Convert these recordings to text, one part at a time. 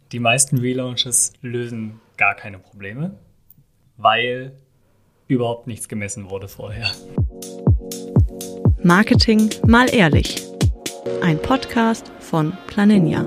Die meisten Relaunches lösen gar keine Probleme, weil überhaupt nichts gemessen wurde vorher. Marketing mal ehrlich. Ein Podcast von Planinia.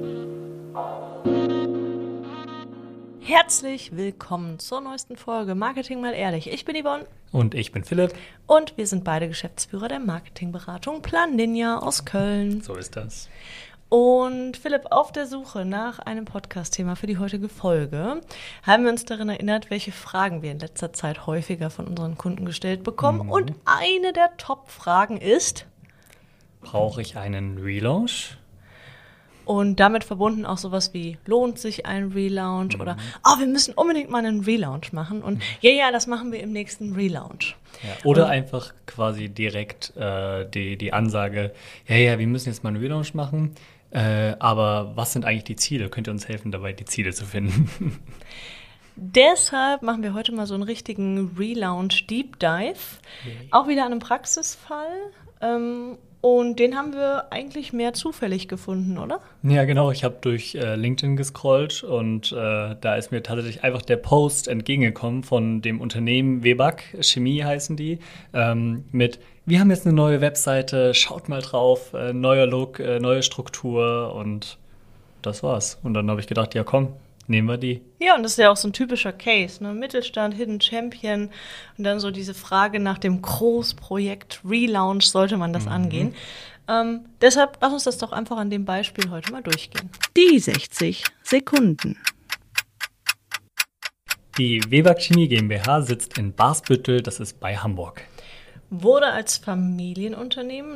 Herzlich willkommen zur neuesten Folge Marketing mal ehrlich. Ich bin Yvonne. Und ich bin Philipp. Und wir sind beide Geschäftsführer der Marketingberatung Planinia aus Köln. So ist das. Und Philipp, auf der Suche nach einem Podcast-Thema für die heutige Folge haben wir uns daran erinnert, welche Fragen wir in letzter Zeit häufiger von unseren Kunden gestellt bekommen. Und eine der Top-Fragen ist: Brauche ich einen Relaunch? Und damit verbunden auch sowas wie: Lohnt sich ein Relaunch? Oder wir müssen unbedingt mal einen Relaunch machen. Und ja, das machen wir im nächsten Relaunch. Ja, oder einfach quasi direkt die Ansage: Ja, wir müssen jetzt mal einen Relaunch machen. Aber was sind eigentlich die Ziele? Könnt ihr uns helfen, dabei die Ziele zu finden? Deshalb machen wir heute mal so einen richtigen Relaunch Deep Dive. Auch wieder an einem Praxisfall. Und den haben wir eigentlich mehr zufällig gefunden, oder? Ja, genau. Ich habe durch LinkedIn gescrollt und da ist mir tatsächlich einfach der Post entgegengekommen von dem Unternehmen WEBAG, Chemie heißen die, mit: Wir haben jetzt eine neue Webseite, schaut mal drauf, neuer Look, neue Struktur, und das war's. Und dann habe ich gedacht, ja komm, nehmen wir die. Ja, und das ist ja auch so ein typischer Case, ne? Mittelstand, Hidden Champion und dann so diese Frage nach dem Großprojekt Relaunch, sollte man das angehen. Deshalb lass uns das doch einfach an dem Beispiel heute mal durchgehen. Die 60 Sekunden. Die WEBAG Chemie GmbH sitzt in Barsbüttel, das ist bei Hamburg. Wurde als Familienunternehmen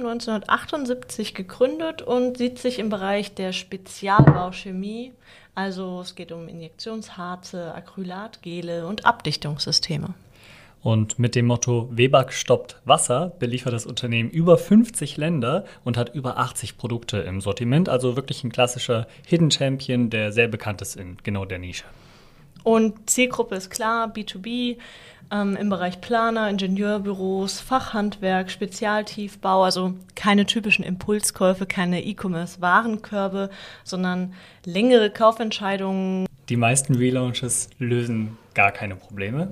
1978 gegründet und sieht sich im Bereich der Spezialbauchemie, also es geht um Injektionsharze, Acrylatgele und Abdichtungssysteme. Und mit dem Motto WEBAG stoppt Wasser beliefert das Unternehmen über 50 Länder und hat über 80 Produkte im Sortiment, also wirklich ein klassischer Hidden Champion, der sehr bekannt ist in genau der Nische. Und Zielgruppe ist klar, B2B, im Bereich Planer, Ingenieurbüros, Fachhandwerk, Spezialtiefbau, also keine typischen Impulskäufe, keine E-Commerce-Warenkörbe, sondern längere Kaufentscheidungen. Die meisten Relaunches lösen gar keine Probleme,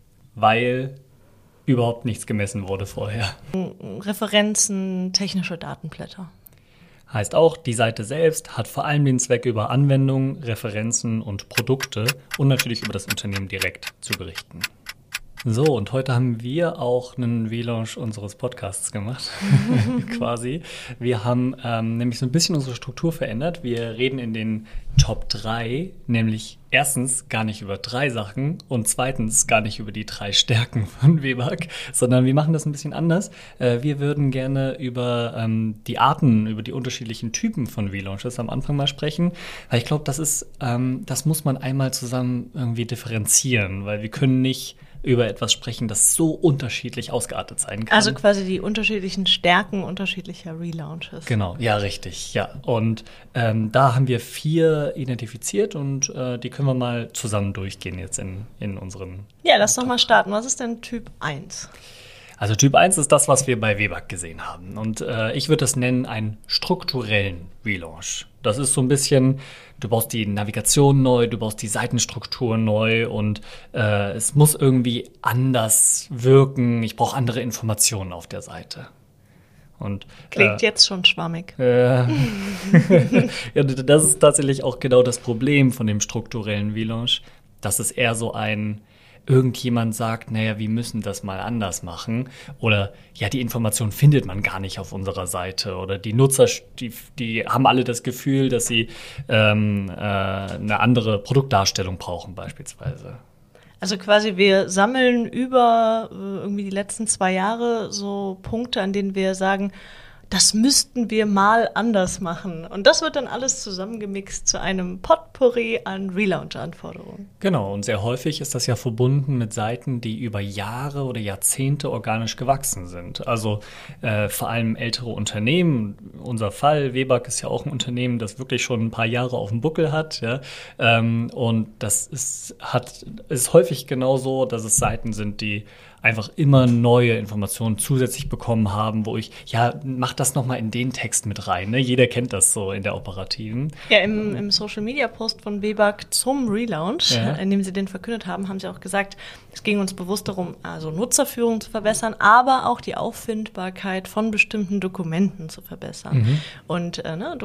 weil überhaupt nichts gemessen wurde vorher. Referenzen, technische Datenblätter. Heißt auch, die Seite selbst hat vor allem den Zweck, über Anwendungen, Referenzen und Produkte und natürlich über das Unternehmen direkt zu berichten. So, und heute haben wir auch einen Relaunch unseres Podcasts gemacht, quasi. Wir haben nämlich so ein bisschen unsere Struktur verändert. Wir reden in den Top 3, nämlich erstens gar nicht über 3 Sachen und zweitens gar nicht über die 3 Stärken von WEBAG, sondern wir machen das ein bisschen anders. Wir würden gerne über die Arten, über die unterschiedlichen Typen von Relaunches am Anfang mal sprechen, weil ich glaube, das muss man einmal zusammen irgendwie differenzieren, weil wir können nicht über etwas sprechen, das so unterschiedlich ausgeartet sein kann. Also quasi die unterschiedlichen Stärken unterschiedlicher Relaunches. Genau, ja, richtig, ja. Und da haben wir 4 identifiziert und die können wir mal zusammen durchgehen jetzt in unseren... Ja, lass doch mal starten. Was ist denn Typ 1? Also Typ 1 ist das, was wir bei WEBAG gesehen haben. Und ich würde das nennen einen strukturellen Relaunch. Das ist so ein bisschen, du baust die Navigation neu, du baust die Seitenstruktur neu und es muss irgendwie anders wirken. Ich brauche andere Informationen auf der Seite. Und, klingt jetzt schon schwammig. Ja, das ist tatsächlich auch genau das Problem von dem strukturellen Relaunch, dass es eher so irgendjemand sagt, naja, wir müssen das mal anders machen. Oder ja, die Information findet man gar nicht auf unserer Seite. Oder die Nutzer, die haben alle das Gefühl, dass sie eine andere Produktdarstellung brauchen beispielsweise. Also quasi wir sammeln über irgendwie die letzten 2 Jahre so Punkte, an denen wir sagen, das müssten wir mal anders machen. Und das wird dann alles zusammengemixt zu einem Potpourri an Relaunch-Anforderungen. Genau, und sehr häufig ist das ja verbunden mit Seiten, die über Jahre oder Jahrzehnte organisch gewachsen sind. Also vor allem ältere Unternehmen. Unser Fall, WEBAG, ist ja auch ein Unternehmen, das wirklich schon ein paar Jahre auf dem Buckel hat. Ja? Und das ist häufig genauso, dass es Seiten sind, die einfach immer neue Informationen zusätzlich bekommen haben, wo ich, ja, mach das nochmal in den Text mit rein. Ne? Jeder kennt das so in der Operativen. Ja, im Social-Media-Post von WBAG zum Relaunch, in dem sie den verkündet haben, haben sie auch gesagt, es ging uns bewusst darum, also Nutzerführung zu verbessern, aber auch die Auffindbarkeit von bestimmten Dokumenten zu verbessern. Und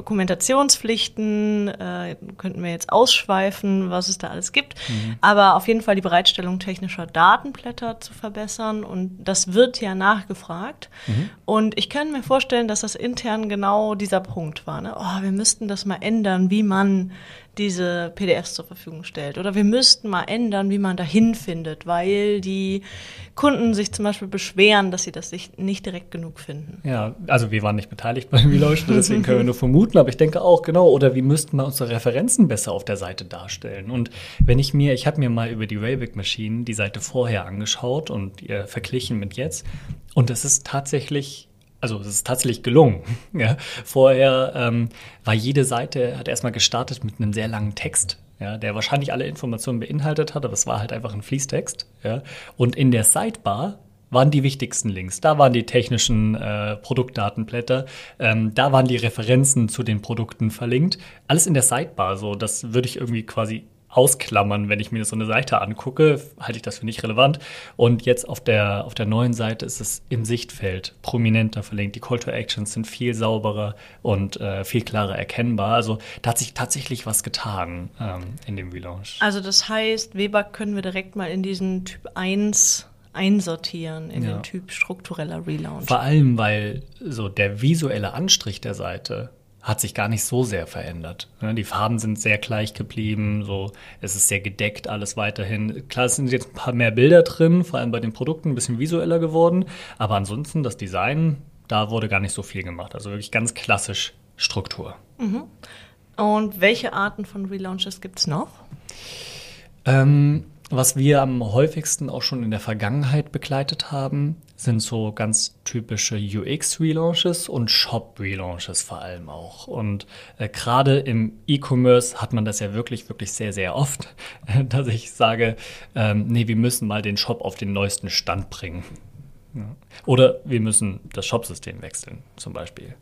Dokumentationspflichten könnten wir jetzt ausschweifen, was es da alles gibt, aber auf jeden Fall die Bereitstellung technischer Datenblätter zu verbessern und das wird ja nachgefragt. Und ich kann mir vorstellen, dass das intern genau dieser Punkt war. Ne? Oh, wir müssten das mal ändern, wie man diese PDFs zur Verfügung stellt. Oder wir müssten mal ändern, wie man dahin findet, weil die Kunden sich zum Beispiel beschweren, dass sie das nicht direkt genug finden. Ja, also wir waren nicht beteiligt beim Relaunch, deswegen können wir nur vermuten, aber ich denke auch, genau, oder wir müssten mal unsere Referenzen besser auf der Seite darstellen. Und ich habe mir mal über die Wayback Machine die Seite vorher angeschaut und verglichen mit jetzt. Und es ist tatsächlich gelungen. Ja, vorher war jede Seite, hat erstmal gestartet mit einem sehr langen Text, ja, der wahrscheinlich alle Informationen beinhaltet hat, aber es war halt einfach ein Fließtext. Ja. Und in der Sidebar waren die wichtigsten Links. Da waren die technischen Produktdatenblätter, da waren die Referenzen zu den Produkten verlinkt. Alles in der Sidebar, so, das würde ich irgendwie quasi ausklammern, wenn ich mir so eine Seite angucke, halte ich das für nicht relevant. Und jetzt auf der neuen Seite ist es im Sichtfeld prominenter verlinkt. Die Call to Actions sind viel sauberer und viel klarer erkennbar. Also da hat sich tatsächlich was getan in dem Relaunch. Also das heißt, WBAG können wir direkt mal in diesen Typ 1 einsortieren, in den Typ struktureller Relaunch. Vor allem, weil so der visuelle Anstrich der Seite hat sich gar nicht so sehr verändert. Die Farben sind sehr gleich geblieben, so, es ist sehr gedeckt, alles weiterhin. Klar, es sind jetzt ein paar mehr Bilder drin, vor allem bei den Produkten ein bisschen visueller geworden, aber ansonsten das Design, da wurde gar nicht so viel gemacht. Also wirklich ganz klassisch Struktur. Und welche Arten von Relaunches gibt es noch? Was wir am häufigsten auch schon in der Vergangenheit begleitet haben, sind so ganz typische UX-Relaunches und Shop-Relaunches vor allem auch. Und gerade im E-Commerce hat man das ja wirklich, wirklich sehr, sehr oft, dass ich sage, wir müssen mal den Shop auf den neuesten Stand bringen. Ja. Oder wir müssen das Shop-System wechseln, zum Beispiel.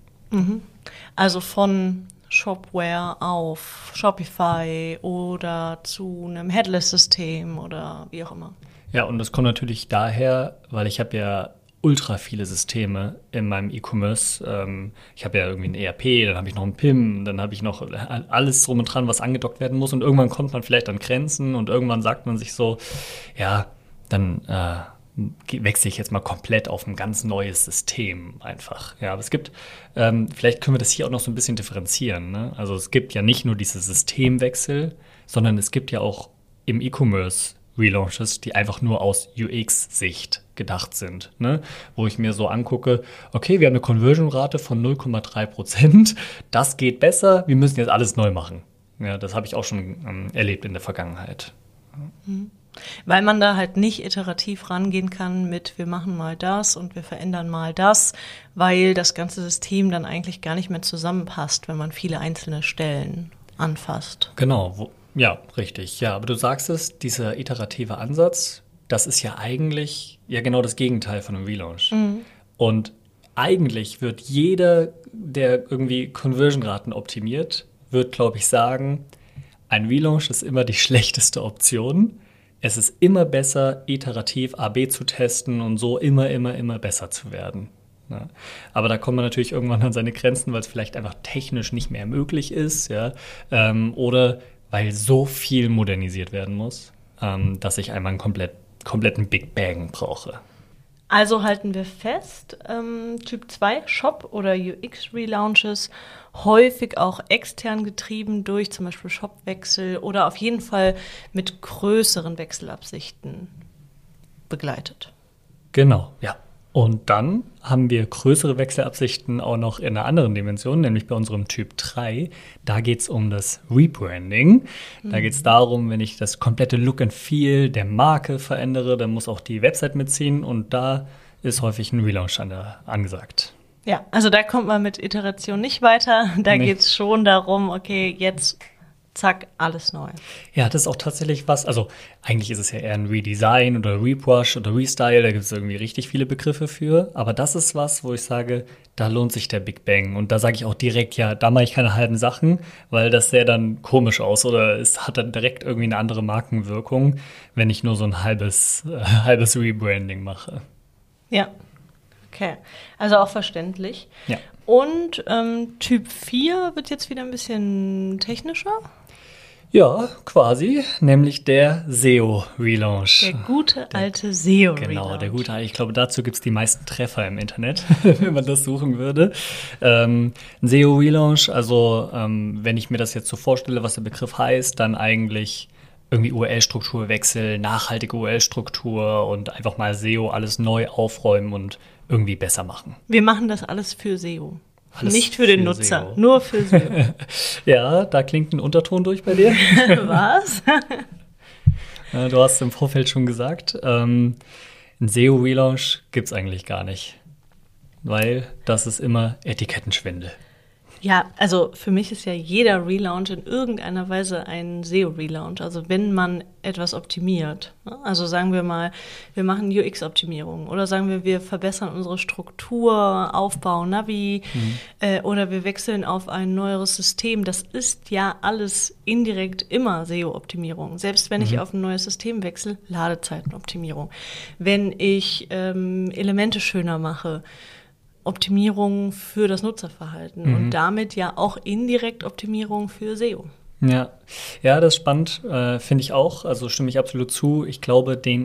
Also von Shopware auf Shopify oder zu einem Headless-System oder wie auch immer. Ja, und das kommt natürlich daher, weil ich habe ja ultra viele Systeme in meinem E-Commerce. Ich habe ja irgendwie ein ERP, dann habe ich noch ein PIM, dann habe ich noch alles drum und dran, was angedockt werden muss. Und irgendwann kommt man vielleicht an Grenzen und irgendwann sagt man sich so, ja, dann wechsle ich jetzt mal komplett auf ein ganz neues System einfach. Ja, aber es gibt, vielleicht können wir das hier auch noch so ein bisschen differenzieren. Ne? Also es gibt ja nicht nur diese Systemwechsel, sondern es gibt ja auch im E-Commerce Relaunches, die einfach nur aus UX-Sicht gedacht sind. Ne? Wo ich mir so angucke, okay, wir haben eine Conversion-Rate von 0,3%, das geht besser, wir müssen jetzt alles neu machen. Ja, das habe ich auch schon erlebt in der Vergangenheit. Weil man da halt nicht iterativ rangehen kann mit, wir machen mal das und wir verändern mal das, weil das ganze System dann eigentlich gar nicht mehr zusammenpasst, wenn man viele einzelne Stellen anfasst. Genau, ja, richtig. Ja, aber du sagst es, dieser iterative Ansatz, das ist ja eigentlich genau das Gegenteil von einem Relaunch. Und eigentlich wird jeder, der irgendwie Conversion-Raten optimiert, wird, glaube ich, sagen, ein Relaunch ist immer die schlechteste Option. Es ist immer besser, iterativ A/B zu testen und so immer besser zu werden. Ja. Aber da kommt man natürlich irgendwann an seine Grenzen, weil es vielleicht einfach technisch nicht mehr möglich ist, ja, oder weil so viel modernisiert werden muss, dass ich einmal einen kompletten Big Bang brauche. Also halten wir fest, Typ 2 Shop- oder UX-Relaunches häufig auch extern getrieben durch zum Beispiel Shopwechsel oder auf jeden Fall mit größeren Wechselabsichten begleitet. Genau, ja. Und dann haben wir größere Wechselabsichten auch noch in einer anderen Dimension, nämlich bei unserem Typ 3. Da geht es um das Rebranding. Da geht es darum, wenn ich das komplette Look and Feel der Marke verändere, dann muss auch die Website mitziehen und da ist häufig ein Relaunch angesagt. Ja, also da kommt man mit Iteration nicht weiter. Da geht es schon darum, okay, jetzt zack, alles neu. Ja, das ist auch tatsächlich was, also eigentlich ist es ja eher ein Redesign oder Rebrush oder Restyle, da gibt es irgendwie richtig viele Begriffe für, aber das ist was, wo ich sage, da lohnt sich der Big Bang und da sage ich auch direkt, ja, da mache ich keine halben Sachen, weil das sähe dann komisch aus oder es hat dann direkt irgendwie eine andere Markenwirkung, wenn ich nur so ein halbes Rebranding mache. Ja, okay. Also auch verständlich. Ja. Und Typ 4 wird jetzt wieder ein bisschen technischer. Ja, quasi, nämlich der SEO-Relaunch. Der gute alte SEO-Relaunch. Genau, der gute alte. Ich glaube, dazu gibt es die meisten Treffer im Internet, wenn man das suchen würde. Ein SEO-Relaunch, also wenn ich mir das jetzt so vorstelle, was der Begriff heißt, dann eigentlich irgendwie URL-Strukturwechsel, nachhaltige URL-Struktur und einfach mal SEO alles neu aufräumen und irgendwie besser machen. Wir machen das alles für SEO. Alles nicht für den für Nutzer, SEO. nur für SEO. Ja, da klingt ein Unterton durch bei dir. Was? Du hast im Vorfeld schon gesagt, einen SEO-Relaunch gibt es eigentlich gar nicht, weil das ist immer Etikettenschwindel. Ja, also für mich ist ja jeder Relaunch in irgendeiner Weise ein SEO-Relaunch. Also wenn man etwas optimiert. Also sagen wir mal, wir machen UX-Optimierung oder sagen wir verbessern unsere Struktur, Aufbau, Navi oder wir wechseln auf ein neueres System. Das ist ja alles indirekt immer SEO-Optimierung. Selbst wenn ich auf ein neues System wechsle, Ladezeitenoptimierung. Wenn ich Elemente schöner mache, Optimierung für das Nutzerverhalten und damit ja auch indirekt Optimierung für SEO. Ja, das ist spannend, finde ich auch. Also stimme ich absolut zu. Ich glaube, den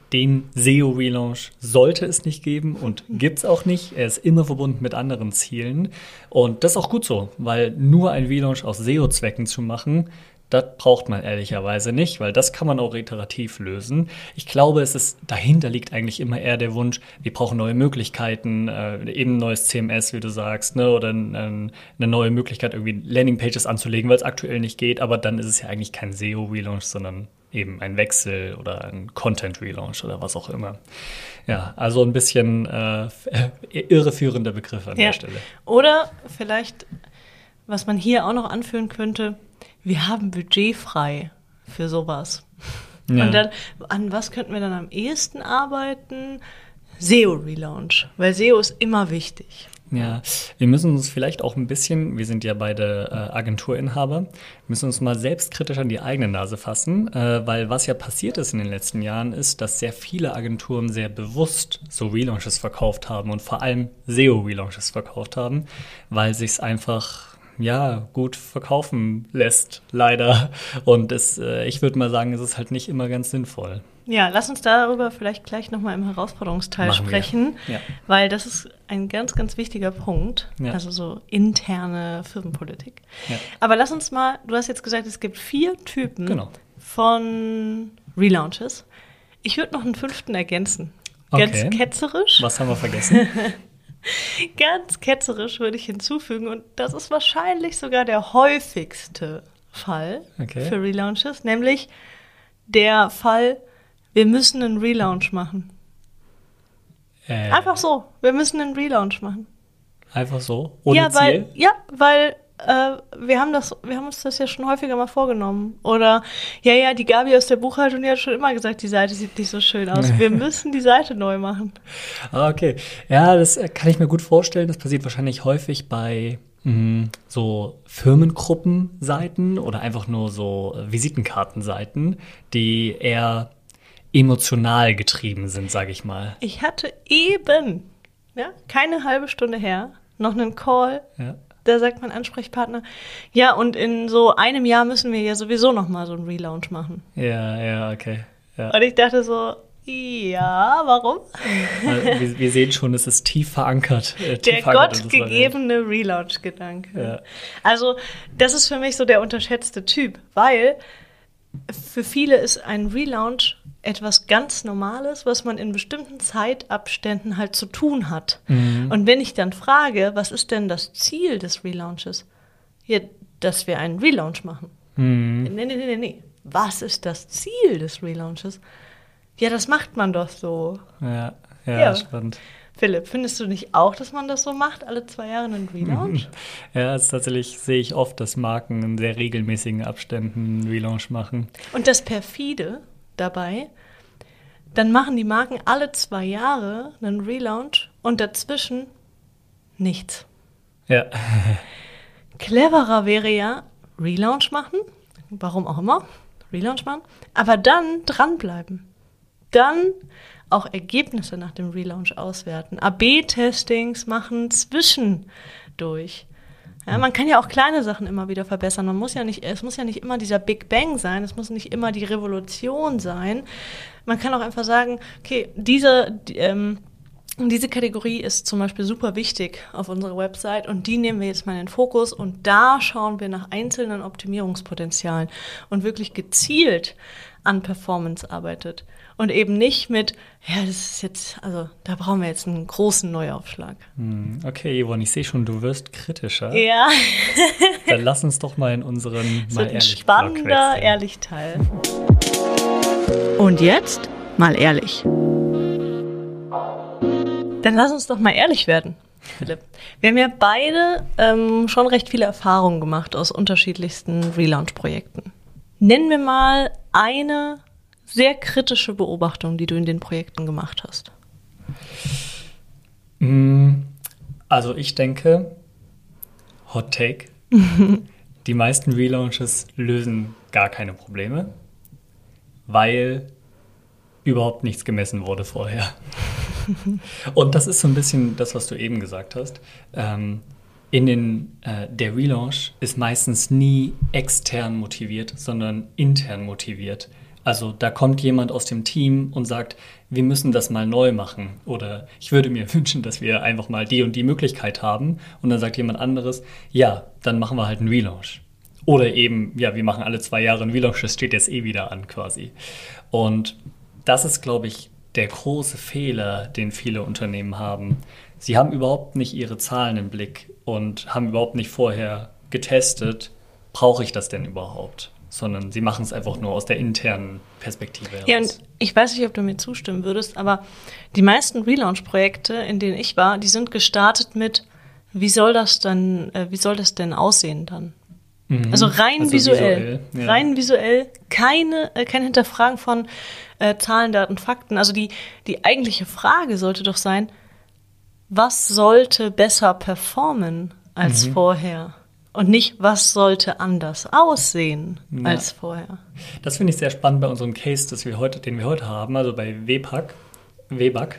SEO-Relaunch sollte es nicht geben und gibt es auch nicht. Er ist immer verbunden mit anderen Zielen. Und das ist auch gut so, weil nur ein Relaunch aus SEO-Zwecken zu machen, das braucht man ehrlicherweise nicht, weil das kann man auch iterativ lösen. Ich glaube, dahinter liegt eigentlich immer eher der Wunsch, wir brauchen neue Möglichkeiten, eben ein neues CMS, wie du sagst, ne, oder eine neue Möglichkeit, irgendwie Landingpages anzulegen, weil es aktuell nicht geht, aber dann ist es ja eigentlich kein SEO-Relaunch, sondern eben ein Wechsel oder ein Content-Relaunch oder was auch immer. Ja, also ein bisschen irreführender Begriff an der Stelle. Oder vielleicht, was man hier auch noch anführen könnte, wir haben Budget frei für sowas. Ja. Und dann, an was könnten wir dann am ehesten arbeiten? SEO-Relaunch, weil SEO ist immer wichtig. Ja, wir müssen uns vielleicht auch ein bisschen, wir sind ja beide Agenturinhaber, müssen uns mal selbstkritisch an die eigene Nase fassen, weil was ja passiert ist in den letzten Jahren ist, dass sehr viele Agenturen sehr bewusst so Relaunches verkauft haben und vor allem SEO-Relaunches verkauft haben, weil sich es einfach gut verkaufen lässt, leider. Und ich würde mal sagen, es ist halt nicht immer ganz sinnvoll. Ja, lass uns darüber vielleicht gleich nochmal im Herausforderungsteil sprechen, weil das ist ein ganz, ganz wichtiger Punkt, also so interne Firmenpolitik. Ja. Aber lass uns mal, du hast jetzt gesagt, es gibt 4 Typen von Relaunches. Ich würde noch einen 5. ergänzen. Ganz ketzerisch. Was haben wir vergessen? Ganz ketzerisch würde ich hinzufügen, und das ist wahrscheinlich sogar der häufigste Fall für Relaunches, nämlich der Fall, wir müssen einen Relaunch machen. Einfach so, wir müssen einen Relaunch machen. Einfach so? Ohne Ziel? Weil wir haben uns das ja schon häufiger mal vorgenommen. Oder, die Gabi aus der Buchhaltung, die hat schon immer gesagt, die Seite sieht nicht so schön aus. Wir müssen die Seite neu machen. Okay. Ja, das kann ich mir gut vorstellen. Das passiert wahrscheinlich häufig bei so Firmengruppenseiten oder einfach nur so Visitenkartenseiten, die eher emotional getrieben sind, sage ich mal. Ich hatte eben, keine halbe Stunde her, noch einen Call. Ja. Da sagt mein Ansprechpartner, und in so einem Jahr müssen wir ja sowieso noch mal so einen Relaunch machen. Ja, okay. Ja. Und ich dachte so, warum? Wir sehen schon, es ist tief verankert. Der gottgegebene Relaunch-Gedanke. Ja. Also das ist für mich so der unterschätzte Typ, weil für viele ist ein Relaunch etwas ganz Normales, was man in bestimmten Zeitabständen halt zu tun hat. Mhm. Und wenn ich dann frage, was ist denn das Ziel des Relaunches? Ja, dass wir einen Relaunch machen. Mhm. Nee. Was ist das Ziel des Relaunches? Ja, das macht man doch so. Ja, spannend. Philipp, findest du nicht auch, dass man das so macht, alle 2 Jahre einen Relaunch? Ja, es ist tatsächlich, sehe ich oft, dass Marken in sehr regelmäßigen Abständen einen Relaunch machen. Und das Perfide dabei, dann machen die Marken alle 2 Jahre einen Relaunch und dazwischen nichts. Ja. Cleverer wäre ja, Relaunch machen, warum auch immer, Relaunch machen, aber dann dranbleiben. Dann auch Ergebnisse nach dem Relaunch auswerten. AB-Testings machen zwischendurch. Ja, man kann ja auch kleine Sachen immer wieder verbessern. Es muss ja nicht immer dieser Big Bang sein, es muss nicht immer die Revolution sein. Man kann auch einfach sagen, okay, diese Kategorie ist zum Beispiel super wichtig auf unserer Website und die nehmen wir jetzt mal in den Fokus und da schauen wir nach einzelnen Optimierungspotenzialen und wirklich gezielt an Performance arbeitet. Und eben nicht mit, ja, das ist jetzt, also da brauchen wir jetzt einen großen Neuaufschlag. Okay, Yvonne, ich sehe schon, du wirst kritischer. Ja. Dann lass uns doch mal in unseren Mal ehrlich spannender Ehrlich-Teil. Und jetzt mal ehrlich. Dann lass uns doch mal ehrlich werden, Philipp. Wir haben ja beide schon recht viele Erfahrungen gemacht aus unterschiedlichsten Relaunch-Projekten. Nennen wir mal eine sehr kritische Beobachtung, die du in den Projekten gemacht hast. Also ich denke, Hot Take, die meisten Relaunches lösen gar keine Probleme, weil überhaupt nichts gemessen wurde vorher. Und das ist so ein bisschen das, was du eben gesagt hast. Der Relaunch ist meistens nie extern motiviert, sondern intern motiviert. Also da kommt jemand aus dem Team und sagt, wir müssen das mal neu machen. Oder ich würde mir wünschen, dass wir einfach mal die und die Möglichkeit haben. Und dann sagt jemand anderes, ja, dann machen wir halt einen Relaunch. Oder eben, ja, wir machen alle 2 Jahre einen Relaunch, das steht jetzt wieder an quasi. Und das ist, glaube ich, der große Fehler, den viele Unternehmen haben. Sie haben überhaupt nicht ihre Zahlen im Blick und haben überhaupt nicht vorher getestet, brauche ich das denn überhaupt? Sondern sie machen es einfach nur aus der internen Perspektive heraus. Ja, und ich weiß nicht, ob du mir zustimmen würdest, aber die meisten Relaunch-Projekte, in denen ich war, die sind gestartet mit, wie soll das denn aussehen dann? Also rein visuell. Ja. Rein visuell, kein Hinterfragen von Zahlen, Daten, Fakten. Also die eigentliche Frage sollte doch sein, was sollte besser performen als vorher? Und nicht, was sollte anders aussehen als vorher. Das finde ich sehr spannend bei unserem Case, den wir heute haben, also bei WBAG.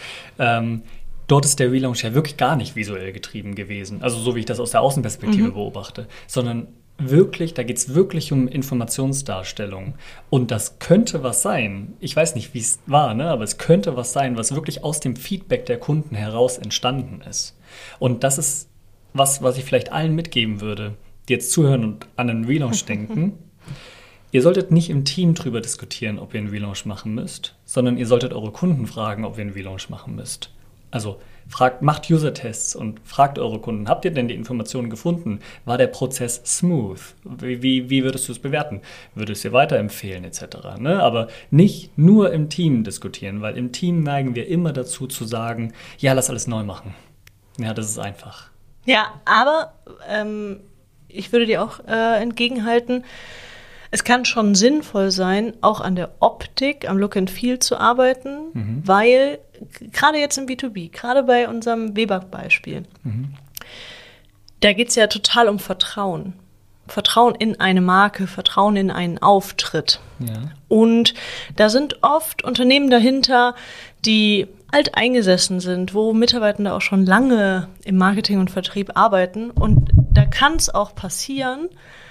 Dort ist der Relaunch ja wirklich gar nicht visuell getrieben gewesen. Also so wie ich das aus der Außenperspektive beobachte. Sondern wirklich, da geht es wirklich um Informationsdarstellung. Und das könnte was sein. Ich weiß nicht, wie es war, ne? Aber es könnte was sein, was wirklich aus dem Feedback der Kunden heraus entstanden ist. Und das ist was ich vielleicht allen mitgeben würde, die jetzt zuhören und an einen Relaunch denken. Ihr solltet nicht im Team drüber diskutieren, ob ihr einen Relaunch machen müsst, sondern ihr solltet eure Kunden fragen, ob ihr einen Relaunch machen müsst. Also macht User-Tests und fragt eure Kunden, habt ihr denn die Informationen gefunden? War der Prozess smooth? Wie würdest du es bewerten? Würdest du es dir weiterempfehlen etc.? Ne? Aber nicht nur im Team diskutieren, weil im Team neigen wir immer dazu zu sagen, ja, lass alles neu machen. Ja, das ist einfach. Ja, aber ich würde dir auch entgegenhalten, es kann schon sinnvoll sein, auch an der Optik, am Look and Feel zu arbeiten, weil gerade jetzt im B2B, gerade bei unserem WBAG-Beispiel, da geht es ja total um Vertrauen. Vertrauen in eine Marke, Vertrauen in einen Auftritt. Ja. Und da sind oft Unternehmen dahinter, die alteingesessen sind, wo Mitarbeitende auch schon lange im Marketing und Vertrieb arbeiten. Und da kann es auch passieren,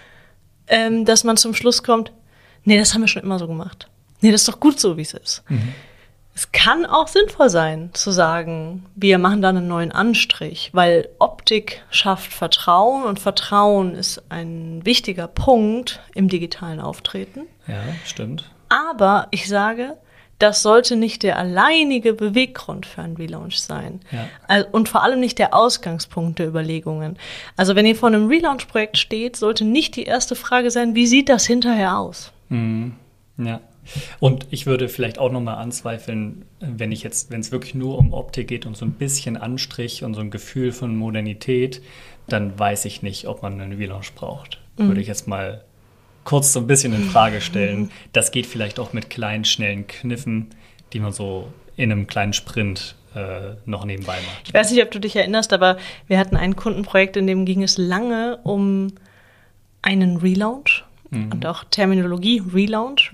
dass man zum Schluss kommt, nee, das haben wir schon immer so gemacht. Nee, das ist doch gut so, wie es ist. Es kann auch sinnvoll sein, zu sagen, wir machen da einen neuen Anstrich, weil Optik schafft Vertrauen und Vertrauen ist ein wichtiger Punkt im digitalen Auftreten. Ja, stimmt. Aber ich sage, das sollte nicht der alleinige Beweggrund für einen Relaunch sein. Ja. Und vor allem nicht der Ausgangspunkt der Überlegungen. Also wenn ihr vor einem Relaunch-Projekt steht, sollte nicht die erste Frage sein, wie sieht das hinterher aus? Ja. Und ich würde vielleicht auch nochmal anzweifeln, wenn es wirklich nur um Optik geht und so ein bisschen Anstrich und so ein Gefühl von Modernität, dann weiß ich nicht, ob man einen Relaunch braucht. Würde ich jetzt mal kurz so ein bisschen in Frage stellen. Das geht vielleicht auch mit kleinen, schnellen Kniffen, die man so in einem kleinen Sprint noch nebenbei macht. Ich weiß nicht, ob du dich erinnerst, aber wir hatten ein Kundenprojekt, in dem ging es lange um einen Relaunch und auch Terminologie, Relaunch.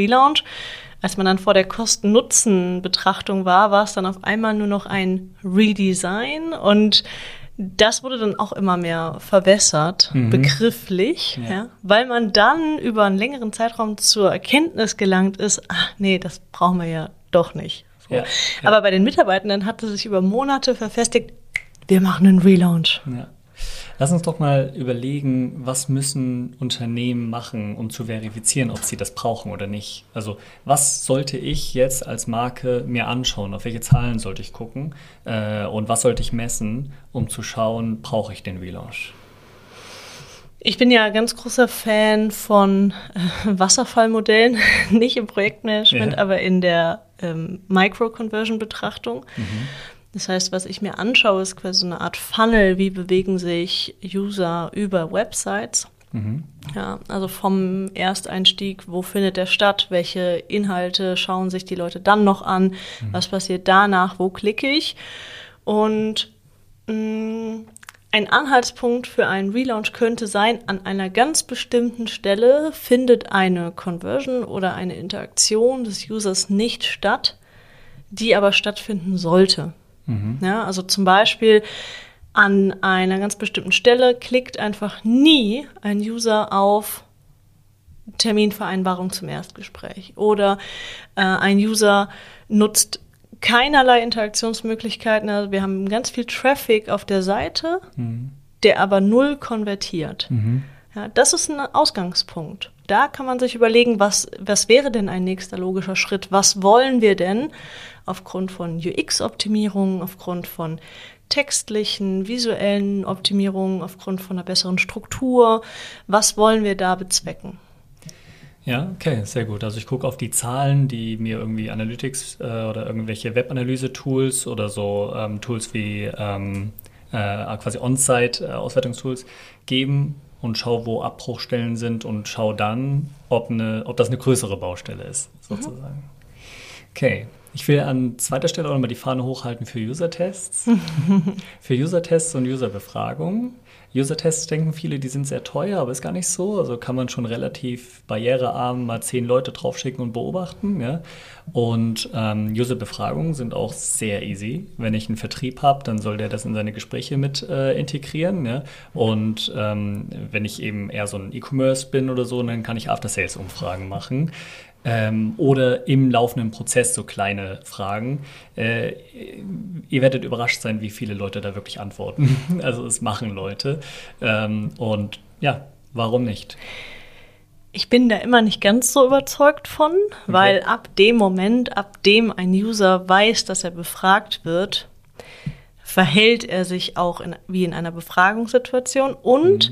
Als man dann vor der Kosten-Nutzen-Betrachtung war es dann auf einmal nur noch ein Redesign und das wurde dann auch immer mehr verwässert, begrifflich, ja, weil man dann über einen längeren Zeitraum zur Erkenntnis gelangt ist, nee, das brauchen wir ja doch nicht. So. Ja. Aber bei den Mitarbeitenden hatte sich über Monate verfestigt, wir machen einen Relaunch. Ja. Lass uns doch mal überlegen, was müssen Unternehmen machen, um zu verifizieren, ob sie das brauchen oder nicht. Also was sollte ich jetzt als Marke mir anschauen? Auf welche Zahlen sollte ich gucken? Und was sollte ich messen, um zu schauen, brauche ich den Relaunch? Ich bin ja ganz großer Fan von Wasserfallmodellen, nicht im Projektmanagement, aber in der Micro-Conversion-Betrachtung. Das heißt, was ich mir anschaue, ist quasi so eine Art Funnel, wie bewegen sich User über Websites. Ja, also vom Ersteinstieg, wo findet der statt, welche Inhalte schauen sich die Leute dann noch an, was passiert danach, wo klicke ich. Und ein Anhaltspunkt für einen Relaunch könnte sein, an einer ganz bestimmten Stelle findet eine Conversion oder eine Interaktion des Users nicht statt, die aber stattfinden sollte. Ja, also zum Beispiel an einer ganz bestimmten Stelle klickt einfach nie ein User auf Terminvereinbarung zum Erstgespräch oder ein User nutzt keinerlei Interaktionsmöglichkeiten. Also wir haben ganz viel Traffic auf der Seite, der aber null konvertiert. Ja, das ist ein Ausgangspunkt. Da kann man sich überlegen, was wäre denn ein nächster logischer Schritt? Was wollen wir denn aufgrund von UX-Optimierungen, aufgrund von textlichen, visuellen Optimierungen, aufgrund von einer besseren Struktur? Was wollen wir da bezwecken? Ja, okay, sehr gut. Also ich gucke auf die Zahlen, die mir irgendwie Analytics oder irgendwelche Web-Analyse-Tools oder so Tools wie quasi On-Site-Auswertungstools geben und schaue, wo Abbruchstellen sind und schaue dann, ob das eine größere Baustelle ist, sozusagen. Okay, ich will an zweiter Stelle auch nochmal die Fahne hochhalten für User-Tests. Für User-Tests und User-Befragungen. User-Tests denken viele, die sind sehr teuer, aber ist gar nicht so. Also kann man schon relativ barrierearm mal 10 Leute draufschicken und beobachten. Ja? Und User-Befragungen sind auch sehr easy. Wenn ich einen Vertrieb habe, dann soll der das in seine Gespräche mit integrieren. Ja? Und wenn ich eben eher so ein E-Commerce bin oder so, dann kann ich After-Sales-Umfragen machen. Oder im laufenden Prozess so kleine Fragen. Ihr werdet überrascht sein, wie viele Leute da wirklich antworten. Also es machen Leute. Und ja, warum nicht? Ich bin da immer nicht ganz so überzeugt von, weil ab dem Moment, ab dem ein User weiß, dass er befragt wird, verhält er sich auch wie in einer Befragungssituation. Und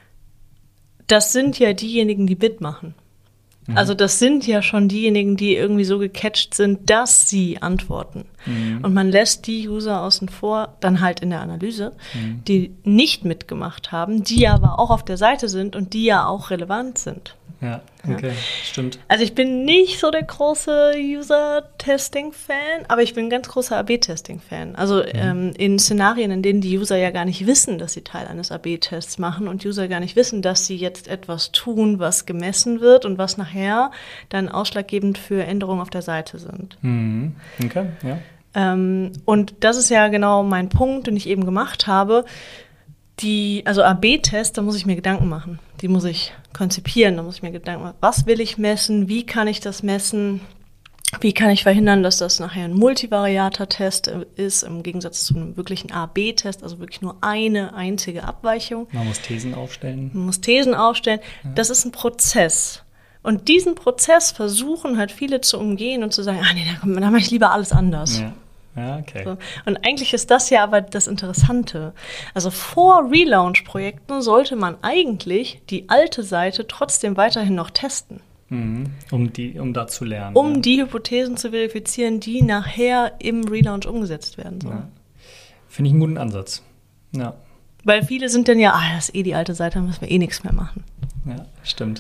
das sind ja diejenigen, die mitmachen. Also das sind ja schon diejenigen, die irgendwie so gecatcht sind, dass sie antworten. Und man lässt die User außen vor, dann halt in der Analyse, die nicht mitgemacht haben, die aber auch auf der Seite sind und die ja auch relevant sind. Ja, okay, stimmt. Also ich bin nicht so der große User-Testing-Fan, aber ich bin ein ganz großer AB-Testing-Fan. Also in Szenarien, in denen die User ja gar nicht wissen, dass sie Teil eines AB-Tests machen und User gar nicht wissen, dass sie jetzt etwas tun, was gemessen wird und was nachher dann ausschlaggebend für Änderungen auf der Seite sind. Okay, ja. Und das ist ja genau mein Punkt, den ich eben gemacht habe. Also AB-Tests, da muss ich mir Gedanken machen. Die muss ich konzipieren, da muss ich mir Gedanken machen. Was will ich messen? Wie kann ich das messen? Wie kann ich verhindern, dass das nachher ein Multivariator-Test ist, im Gegensatz zu einem wirklichen A-B-Test, also wirklich nur eine einzige Abweichung. Man muss Thesen aufstellen. Ja. Das ist ein Prozess. Und diesen Prozess versuchen halt viele zu umgehen und zu sagen, da mache ich lieber alles anders. Ja, okay. So. Und eigentlich ist das ja aber das Interessante. Also vor Relaunch-Projekten sollte man eigentlich die alte Seite trotzdem weiterhin noch testen. Um da zu lernen. Um die Hypothesen zu verifizieren, die nachher im Relaunch umgesetzt werden sollen. Ja. Finde ich einen guten Ansatz. Ja. Weil viele sind dann das ist die alte Seite, da müssen wir nichts mehr machen. Ja, stimmt.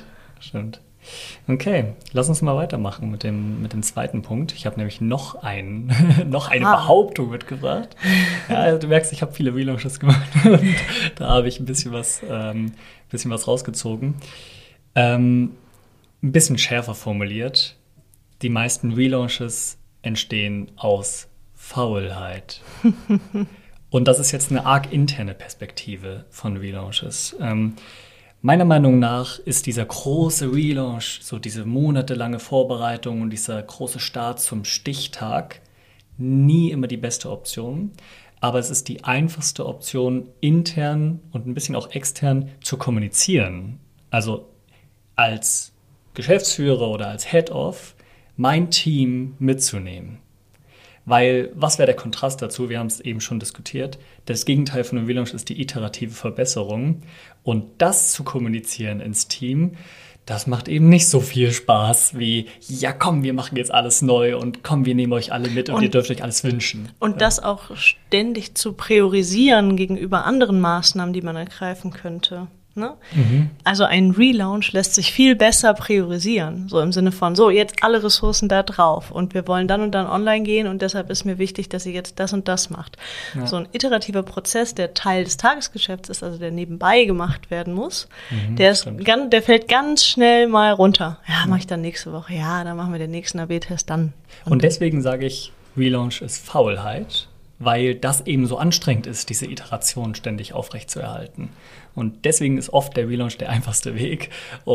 Okay, lass uns mal weitermachen mit dem zweiten Punkt. Ich habe nämlich noch eine Behauptung mitgebracht. Ja, du merkst, ich habe viele Relaunches gemacht und da habe ich ein bisschen was rausgezogen. Ein bisschen schärfer formuliert. Die meisten Relaunches entstehen aus Faulheit. Und das ist jetzt eine arg interne Perspektive von Relaunches. Meiner Meinung nach ist dieser große Relaunch, so diese monatelange Vorbereitung und dieser große Start zum Stichtag nie immer die beste Option. Aber es ist die einfachste Option, intern und ein bisschen auch extern zu kommunizieren. Also als Geschäftsführer oder als Head-Off mein Team mitzunehmen. Weil, was wäre der Kontrast dazu? Wir haben es eben schon diskutiert. Das Gegenteil von einem Relaunch ist die iterative Verbesserung. Und das zu kommunizieren ins Team, das macht eben nicht so viel Spaß wie, ja komm, wir machen jetzt alles neu und komm, wir nehmen euch alle mit und ihr dürft euch alles wünschen. Und das auch ständig zu priorisieren gegenüber anderen Maßnahmen, die man ergreifen könnte. Ne? Also ein Relaunch lässt sich viel besser priorisieren, so im Sinne von, so jetzt alle Ressourcen da drauf und wir wollen dann und dann online gehen und deshalb ist mir wichtig, dass ihr jetzt das und das macht. Ja. So ein iterativer Prozess, der Teil des Tagesgeschäfts ist, also der nebenbei gemacht werden muss, der fällt ganz schnell mal runter. Ja, mache ich dann nächste Woche. Ja, dann machen wir den nächsten AB-Test dann. Und deswegen sage ich, Relaunch ist Faulheit, weil das eben so anstrengend ist, diese Iteration ständig aufrechtzuerhalten. Und deswegen ist oft der Relaunch der einfachste Weg,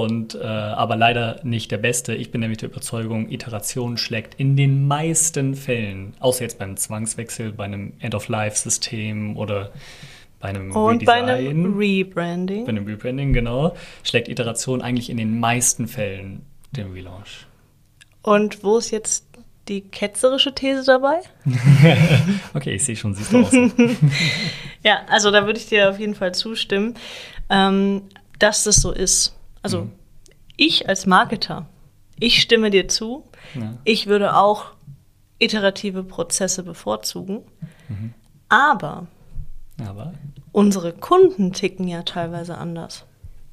aber leider nicht der beste. Ich bin nämlich der Überzeugung, Iteration schlägt in den meisten Fällen, außer jetzt beim Zwangswechsel, bei einem End-of-Life-System oder bei einem und Redesign. Bei einem Rebranding. Bei einem Rebranding, genau, schlägt Iteration eigentlich in den meisten Fällen den Relaunch. Und wo ist jetzt die ketzerische These dabei? Okay, ich sehe schon, siehst du aus. Ja, also da würde ich dir auf jeden Fall zustimmen, dass das so ist. Also ich als Marketer, ich stimme dir zu. Ja. Ich würde auch iterative Prozesse bevorzugen. Aber unsere Kunden ticken ja teilweise anders.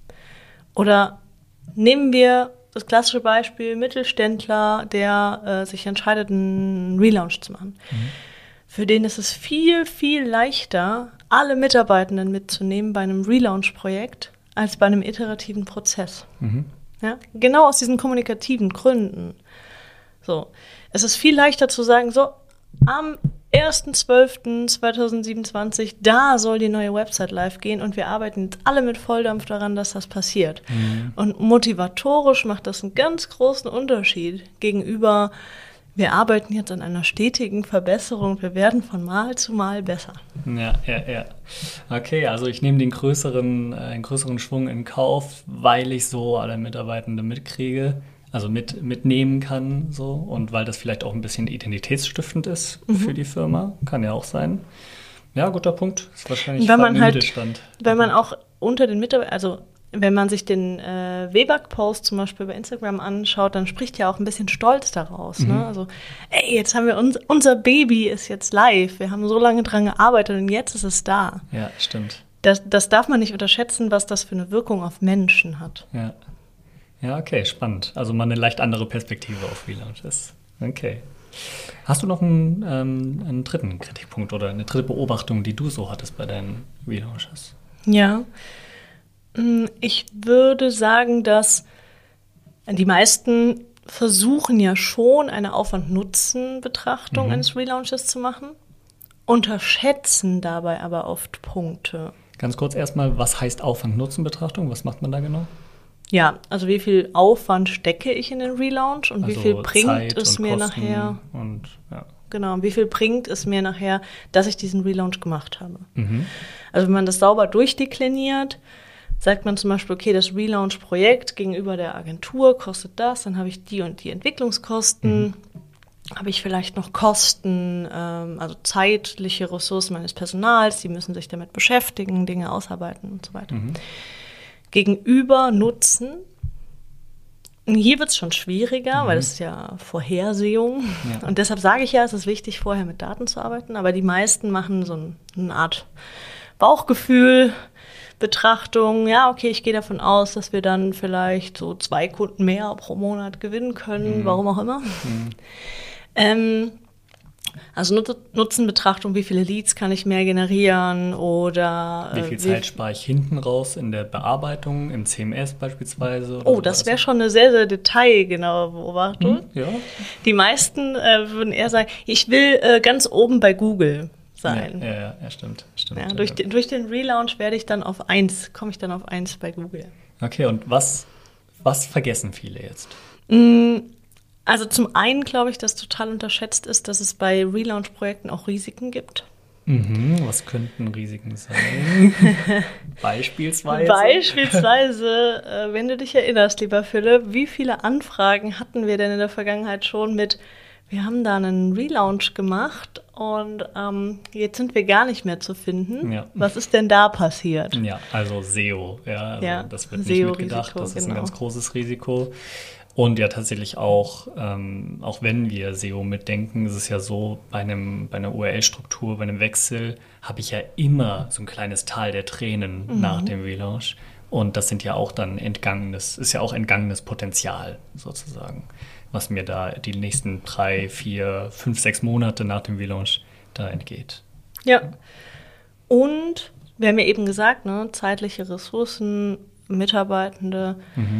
Oder nehmen wir das klassische Beispiel Mittelständler, der sich entscheidet, einen Relaunch zu machen. Für den ist es viel, viel leichter, alle Mitarbeitenden mitzunehmen bei einem Relaunch-Projekt, als bei einem iterativen Prozess. Ja? Genau aus diesen kommunikativen Gründen. So. Es ist viel leichter zu sagen, so, am 1.12.2027, da soll die neue Website live gehen und wir arbeiten jetzt alle mit Volldampf daran, dass das passiert. Und motivatorisch macht das einen ganz großen Unterschied gegenüber, wir arbeiten jetzt an einer stetigen Verbesserung, wir werden von Mal zu Mal besser. Ja. Okay, also ich nehme den größeren Schwung in Kauf, weil ich so alle Mitarbeitenden mitkriege. Also mitnehmen kann, so, und weil das vielleicht auch ein bisschen identitätsstiftend ist für die Firma, kann ja auch sein. Ja, guter Punkt. Ist wahrscheinlich vor allem im Mittelstand. Wenn man auch unter den Mitarbeitern, also wenn man sich den Webag-Post zum Beispiel bei Instagram anschaut, dann spricht ja auch ein bisschen Stolz daraus. Ne? Also, ey, jetzt haben wir unser Baby ist jetzt live, wir haben so lange dran gearbeitet und jetzt ist es da. Ja, stimmt. Das darf man nicht unterschätzen, was das für eine Wirkung auf Menschen hat. Ja, okay, spannend. Also mal eine leicht andere Perspektive auf Relaunches. Okay. Hast du noch einen dritten Kritikpunkt oder eine dritte Beobachtung, die du so hattest bei deinen Relaunches? Ja, ich würde sagen, dass die meisten versuchen ja schon eine Aufwand-Nutzen-Betrachtung eines Relaunches zu machen, unterschätzen dabei aber oft Punkte. Ganz kurz erstmal, was heißt Aufwand-Nutzen-Betrachtung? Was macht man da genau? Ja, also wie viel Aufwand stecke ich in den Relaunch und also wie viel bringt Zeit es mir Kosten nachher? Und, ja. Genau, wie viel bringt es mir nachher, dass ich diesen Relaunch gemacht habe? Also wenn man das sauber durchdekliniert, sagt man zum Beispiel, okay, das Relaunch-Projekt gegenüber der Agentur kostet das, dann habe ich die und die Entwicklungskosten, habe ich vielleicht noch Kosten, also zeitliche Ressourcen meines Personals, die müssen sich damit beschäftigen, Dinge ausarbeiten und so weiter. Gegenüber Nutzen Hier wird es schon schwieriger, weil das ist ja Vorhersehung. Ja. Und deshalb sage ich ja, es ist wichtig, vorher mit Daten zu arbeiten. Aber die meisten machen so eine Art Bauchgefühl, Betrachtung. Ja, okay, ich gehe davon aus, dass wir dann vielleicht so 2 Kunden mehr pro Monat gewinnen können, warum auch immer. Also Nutzenbetrachtung, wie viele Leads kann ich mehr generieren oder wie viel Zeit spare ich hinten raus in der Bearbeitung, im CMS beispielsweise? Oh, das wäre schon eine sehr, sehr detailgenaue Beobachtung. Ja. Die meisten würden eher sagen, ich will ganz oben bei Google sein. Ja, stimmt. Ja, durch den Relaunch komme ich dann auf 1 bei Google. Okay, und was vergessen viele jetzt? Also zum einen glaube ich, dass total unterschätzt ist, dass es bei Relaunch-Projekten auch Risiken gibt. Was könnten Risiken sein? Beispielsweise, wenn du dich erinnerst, lieber Philipp, wie viele Anfragen hatten wir denn in der Vergangenheit schon mit, wir haben da einen Relaunch gemacht und jetzt sind wir gar nicht mehr zu finden. Ja. Was ist denn da passiert? Ja, also SEO. Das wird SEO nicht mitgedacht, das ist ein ganz großes Risiko. Und ja, tatsächlich auch wenn wir SEO mitdenken, ist es ja so, bei einer URL-Struktur, bei einem Wechsel, habe ich ja immer so ein kleines Tal der Tränen nach dem Relaunch. Und das sind ja auch dann entgangenes Potenzial sozusagen, was mir da die nächsten 3, 4, 5, 6 Monate nach dem Relaunch da entgeht. Ja. Und wir haben ja eben gesagt, zeitliche Ressourcen, Mitarbeitende.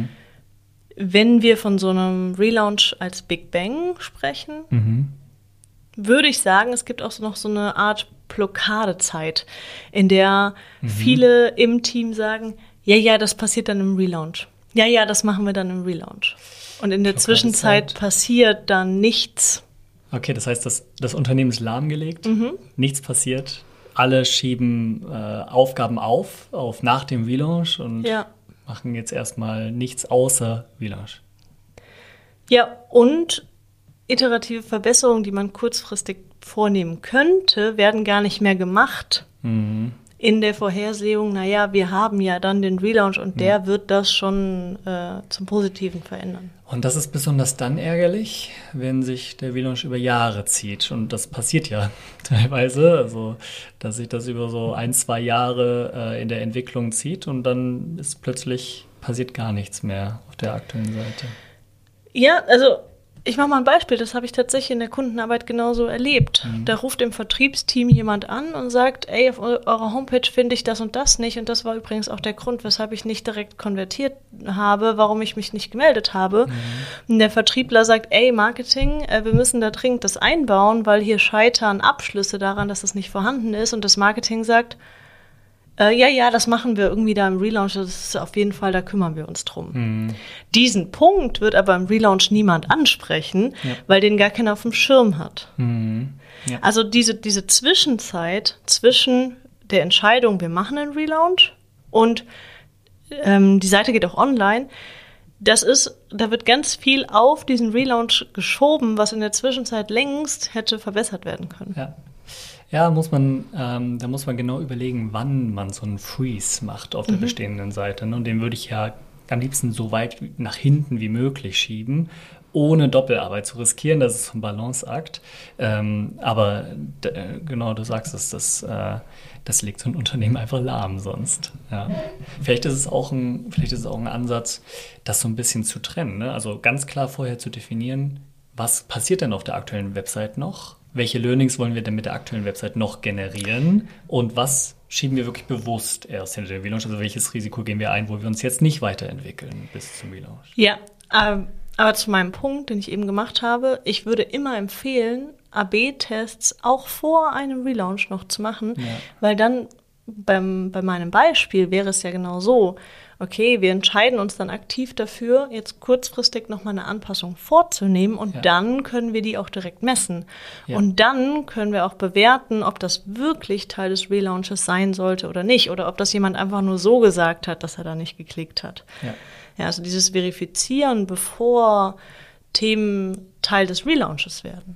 Wenn wir von so einem Relaunch als Big Bang sprechen, würde ich sagen, es gibt auch noch so eine Art Blockadezeit, in der viele im Team sagen, ja, das passiert dann im Relaunch. Ja, das machen wir dann im Relaunch. Und in der Zwischenzeit passiert dann nichts. Okay, das heißt, das Unternehmen ist lahmgelegt, nichts passiert, alle schieben Aufgaben auf nach dem Relaunch und machen jetzt erstmal nichts außer Relaunch. Ja, und iterative Verbesserungen, die man kurzfristig vornehmen könnte, werden gar nicht mehr gemacht. In der Vorhersehung, wir haben ja dann den Relaunch und der wird das schon zum Positiven verändern. Und das ist besonders dann ärgerlich, wenn sich der Relaunch über Jahre zieht. Und das passiert ja teilweise, also dass sich das über so 1, 2 Jahre in der Entwicklung zieht und dann ist plötzlich passiert gar nichts mehr auf der aktuellen Seite. Ja, also ich mache mal ein Beispiel, das habe ich tatsächlich in der Kundenarbeit genauso erlebt. Da ruft im Vertriebsteam jemand an und sagt, ey, auf eurer Homepage finde ich das und das nicht. Und das war übrigens auch der Grund, weshalb ich nicht direkt konvertiert habe, warum ich mich nicht gemeldet habe. Und der Vertriebler sagt, ey, Marketing, wir müssen da dringend das einbauen, weil hier scheitern Abschlüsse daran, dass es nicht vorhanden ist. Und das Marketing sagt, das machen wir irgendwie da im Relaunch, das ist auf jeden Fall, da kümmern wir uns drum. Diesen Punkt wird aber im Relaunch niemand ansprechen, weil den gar keiner auf dem Schirm hat. Ja. Also diese Zwischenzeit zwischen der Entscheidung, wir machen einen Relaunch und die Seite geht auch online, da wird ganz viel auf diesen Relaunch geschoben, was in der Zwischenzeit längst hätte verbessert werden können. Ja, da muss man genau überlegen, wann man so einen Freeze macht auf der bestehenden Seite. Und den würde ich ja am liebsten so weit nach hinten wie möglich schieben, ohne Doppelarbeit zu riskieren. Das ist so ein Balanceakt. Aber genau, du sagst es, das legt so ein Unternehmen einfach lahm sonst. Ja. Vielleicht ist es auch ein Ansatz, das so ein bisschen zu trennen. Ne? Also ganz klar vorher zu definieren, was passiert denn auf der aktuellen Website noch? Welche Learnings wollen wir denn mit der aktuellen Website noch generieren? Und was schieben wir wirklich bewusst erst hinter dem Relaunch? Also welches Risiko gehen wir ein, wo wir uns jetzt nicht weiterentwickeln bis zum Relaunch? Ja, aber zu meinem Punkt, den ich eben gemacht habe, ich würde immer empfehlen, AB-Tests auch vor einem Relaunch noch zu machen, weil dann bei meinem Beispiel wäre es ja genau so, okay, wir entscheiden uns dann aktiv dafür, jetzt kurzfristig nochmal eine Anpassung vorzunehmen und dann können wir die auch direkt messen. Ja. Und dann können wir auch bewerten, ob das wirklich Teil des Relaunches sein sollte oder nicht oder ob das jemand einfach nur so gesagt hat, dass er da nicht geklickt hat. Ja, also dieses Verifizieren, bevor Themen Teil des Relaunches werden.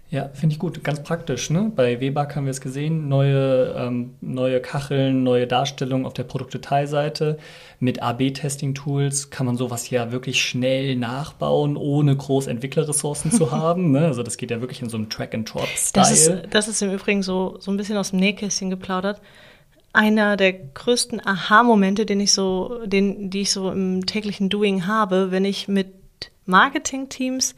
Ja, finde ich gut. Ganz praktisch, ne? Bei WBAG haben wir es gesehen, neue Kacheln, neue Darstellungen auf der Produktdetailseite. Mit AB-Testing-Tools kann man sowas ja wirklich schnell nachbauen, ohne groß Entwicklerressourcen zu haben. Ne? Also das geht ja wirklich in so einem Track-and-Drop-Style. Das ist im Übrigen so ein bisschen aus dem Nähkästchen geplaudert. Einer der größten Aha-Momente, die ich so im täglichen Doing habe, wenn ich Marketing-Teams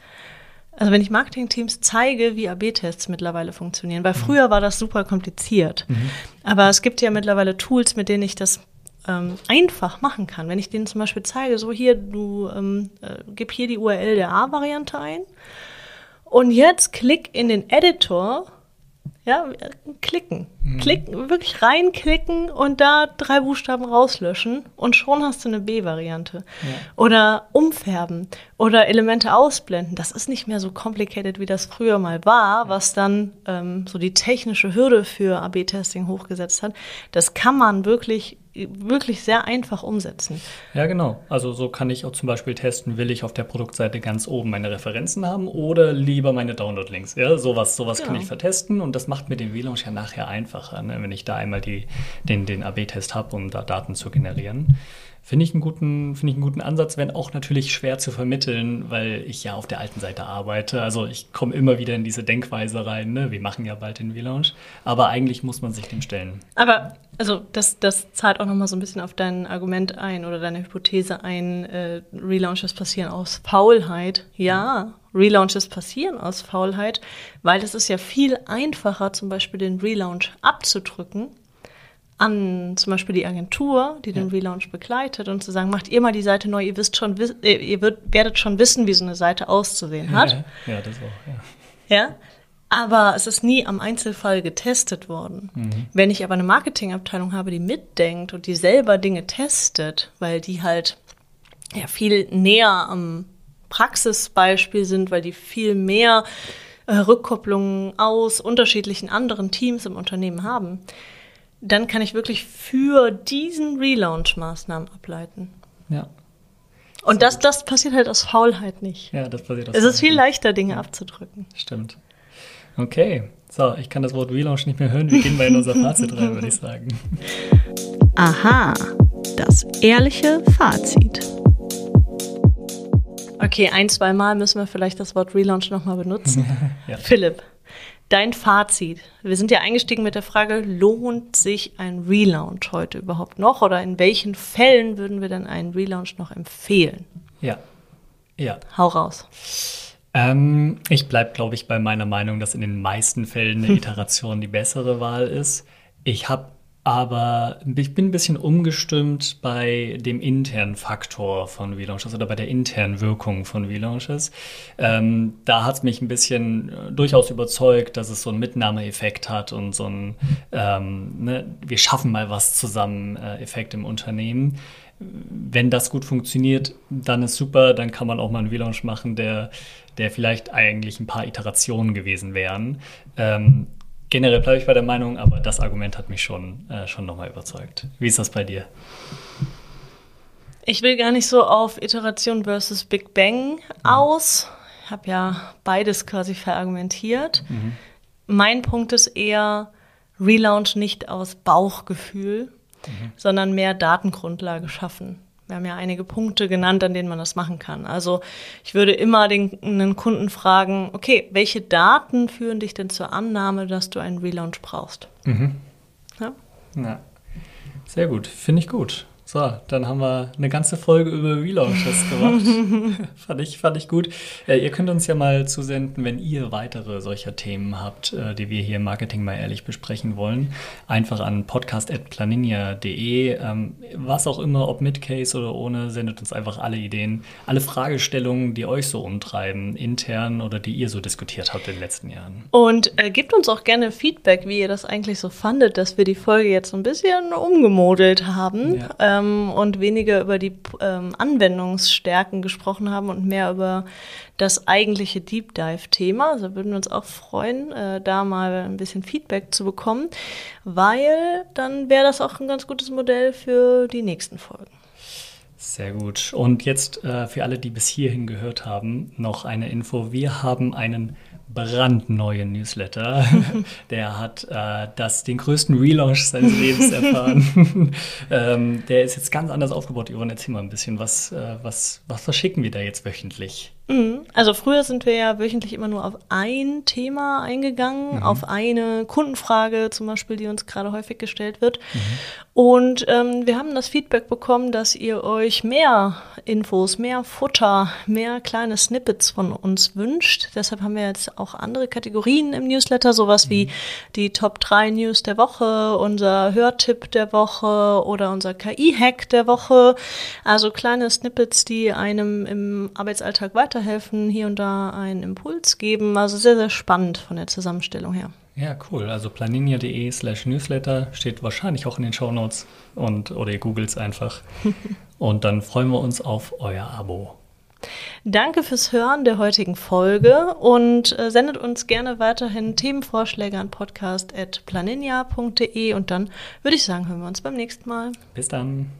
zeige, wie AB-Tests mittlerweile funktionieren. Weil früher war das super kompliziert. Aber es gibt ja mittlerweile Tools, mit denen ich das einfach machen kann. Wenn ich denen zum Beispiel zeige, so hier, du gib hier die URL der A-Variante ein und jetzt klick in den Editor. Ja, klicken, wirklich reinklicken und da 3 Buchstaben rauslöschen und schon hast du eine B-Variante. Ja. Oder umfärben oder Elemente ausblenden. Das ist nicht mehr so complicated, wie das früher mal war, was dann so die technische Hürde für AB-Testing hochgesetzt hat. Das kann man wirklich sehr einfach umsetzen. Ja, genau. Also so kann ich auch zum Beispiel testen, will ich auf der Produktseite ganz oben meine Referenzen haben oder lieber meine Download-Links. Ja, sowas kann ich vertesten und das macht mir den Relaunch ja nachher einfacher, ne, wenn ich da einmal den AB-Test habe, um da Daten zu generieren. Finde ich einen guten Ansatz, wenn auch natürlich schwer zu vermitteln, weil ich ja auf der alten Seite arbeite. Also ich komme immer wieder in diese Denkweise rein, ne? Wir machen ja bald den Relaunch, aber eigentlich muss man sich dem stellen. Aber also das zahlt auch nochmal so ein bisschen auf dein Argument ein oder deine Hypothese ein, Relaunches passieren aus Faulheit. Ja, Relaunches passieren aus Faulheit, weil es ist ja viel einfacher, zum Beispiel den Relaunch abzudrücken, an zum Beispiel die Agentur, die den Relaunch begleitet und zu sagen, macht ihr mal die Seite neu, ihr werdet schon wissen, wie so eine Seite auszusehen hat. Ja, das auch, ja. Aber es ist nie am Einzelfall getestet worden. Wenn ich aber eine Marketingabteilung habe, die mitdenkt und die selber Dinge testet, weil die halt viel näher am Praxisbeispiel sind, weil die viel mehr Rückkopplungen aus unterschiedlichen anderen Teams im Unternehmen haben, dann kann ich wirklich für diesen Relaunch Maßnahmen ableiten. Ja. Und das passiert halt aus Faulheit nicht. Ja, das passiert aus Faulheit. Es ist viel leichter, Dinge abzudrücken. Stimmt. Okay, so, ich kann das Wort Relaunch nicht mehr hören. Wir gehen mal in unser Fazit rein, würde ich sagen. Aha, das ehrliche Fazit. Okay, 1-2 Mal müssen wir vielleicht das Wort Relaunch nochmal benutzen. Ja. Philipp, dein Fazit. Wir sind ja eingestiegen mit der Frage, lohnt sich ein Relaunch heute überhaupt noch? Oder in welchen Fällen würden wir denn einen Relaunch noch empfehlen? Ja. Hau raus. Ich bleibe, glaube ich, bei meiner Meinung, dass in den meisten Fällen eine Iteration die bessere Wahl ist. Ich bin ein bisschen umgestimmt bei dem internen Faktor von Relaunches oder bei der internen Wirkung von Relaunches. Da hat es mich ein bisschen durchaus überzeugt, dass es so einen Mitnahmeeffekt hat und so ein wir schaffen mal was zusammen Effekt im Unternehmen. Wenn das gut funktioniert, dann ist super, dann kann man auch mal einen Relaunch machen, der vielleicht eigentlich ein paar Iterationen gewesen wären. Generell bleibe ich bei der Meinung, aber das Argument hat mich schon nochmal überzeugt. Wie ist das bei dir? Ich will gar nicht so auf Iteration versus Big Bang aus. Ich habe ja beides quasi verargumentiert. Mein Punkt ist eher Relaunch nicht aus Bauchgefühl, sondern mehr Datengrundlage schaffen. Wir haben ja einige Punkte genannt, an denen man das machen kann. Also ich würde immer einen Kunden fragen, okay, welche Daten führen dich denn zur Annahme, dass du einen Relaunch brauchst? Ja. Sehr gut, finde ich gut. So, dann haben wir eine ganze Folge über Relaunches gemacht. Fand ich gut. Ihr könnt uns ja mal zusenden, wenn ihr weitere solcher Themen habt, die wir hier im Marketing mal ehrlich besprechen wollen. Einfach an podcast@planinia.de. Was auch immer, ob mit Case oder ohne, sendet uns einfach alle Ideen, alle Fragestellungen, die euch so umtreiben, intern oder die ihr so diskutiert habt in den letzten Jahren. Und gebt uns auch gerne Feedback, wie ihr das eigentlich so fandet, dass wir die Folge jetzt so ein bisschen umgemodelt haben. Ja. Und weniger über die Anwendungsstärken gesprochen haben und mehr über das eigentliche Deep Dive-Thema. Also würden wir uns auch freuen, da mal ein bisschen Feedback zu bekommen, weil dann wäre das auch ein ganz gutes Modell für die nächsten Folgen. Sehr gut. Und jetzt für alle, die bis hierhin gehört haben, noch eine Info. Wir haben einen brandneuen Newsletter. Der hat den größten Relaunch seines Lebens erfahren. Der ist jetzt ganz anders aufgebaut. Yvonne, erzähl mal ein bisschen, was verschicken wir da jetzt wöchentlich? Also früher sind wir ja wöchentlich immer nur auf ein Thema eingegangen, auf eine Kundenfrage zum Beispiel, die uns gerade häufig gestellt wird. Und wir haben das Feedback bekommen, dass ihr euch mehr Infos, mehr Futter, mehr kleine Snippets von uns wünscht. Deshalb haben wir jetzt auch andere Kategorien im Newsletter, sowas wie die Top 3 News der Woche, unser Hörtipp der Woche oder unser KI-Hack der Woche. Also kleine Snippets, die einem im Arbeitsalltag weiterhelfen, hier und da einen Impuls geben. Also sehr, sehr spannend von der Zusammenstellung her. Ja, cool. Also planinia.de/Newsletter steht wahrscheinlich auch in den Shownotes oder ihr googelt einfach. Und dann freuen wir uns auf euer Abo. Danke fürs Hören der heutigen Folge und sendet uns gerne weiterhin Themenvorschläge an podcast@planinia.de und dann würde ich sagen, hören wir uns beim nächsten Mal. Bis dann.